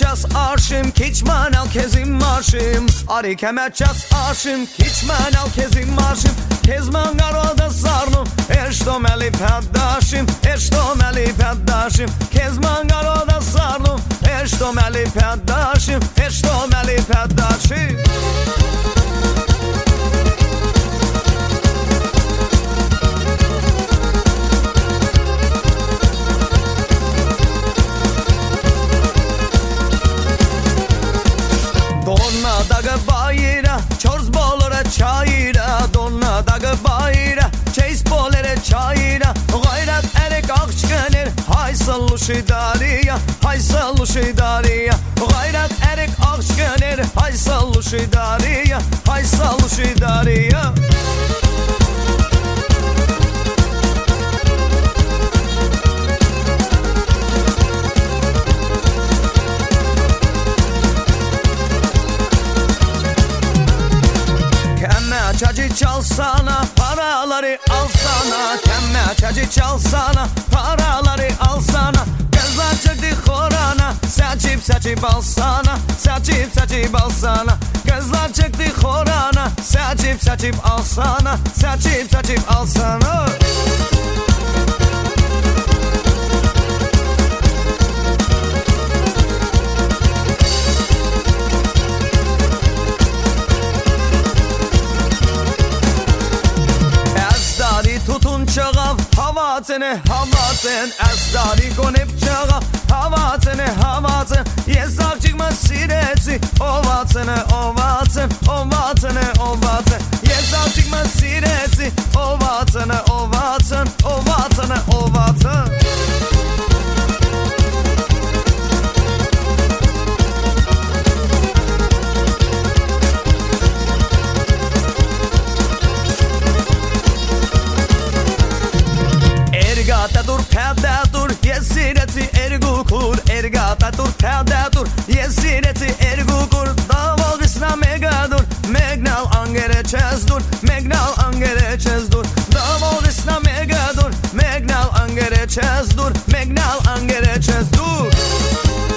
ças arşım kiçman al kezim marşım Ari kemer ças arşım kiçman al kezim marşım Kezman garoda sarnım Eştomeli peddaşım Eştomeli peddaşım Kezman garoda sarnım Eştomeli peddaşım Eştomeli peddaşım Donna daga bayra, çorz bolore çayra Donna daga bayra, çeys bolere çayra Gayret erek akçkenir, haysal uşidariya Haysal uşidariya Gayret erek akçkenir, haysal uşidariya Haysal uşidariya Çacı çalsana, paraları alsana Kemme çacı çalsana, paraları alsana Kızlar çıktı korana, seçip alsana Seçip alsana Kızlar çıktı korana, seçip alsana Seçip alsana Tutun çağa havatını havatın Esdari konip çağa havatını havatın Yesak çıkmaz sireti ovatını ovatın Ovatını ovatın Yesak çıkmaz sireti ovatını ovatın Ovatını ovatın Ergata dur, perde dur, yesireti ergu kur Ergata dur, perde dur, yesireti ergu kur Daval bisna mega dur, megnal angere çez dur Megnal angere çez dur Daval bisna mega dur, megnal angere çez dur Megnal angere çez dur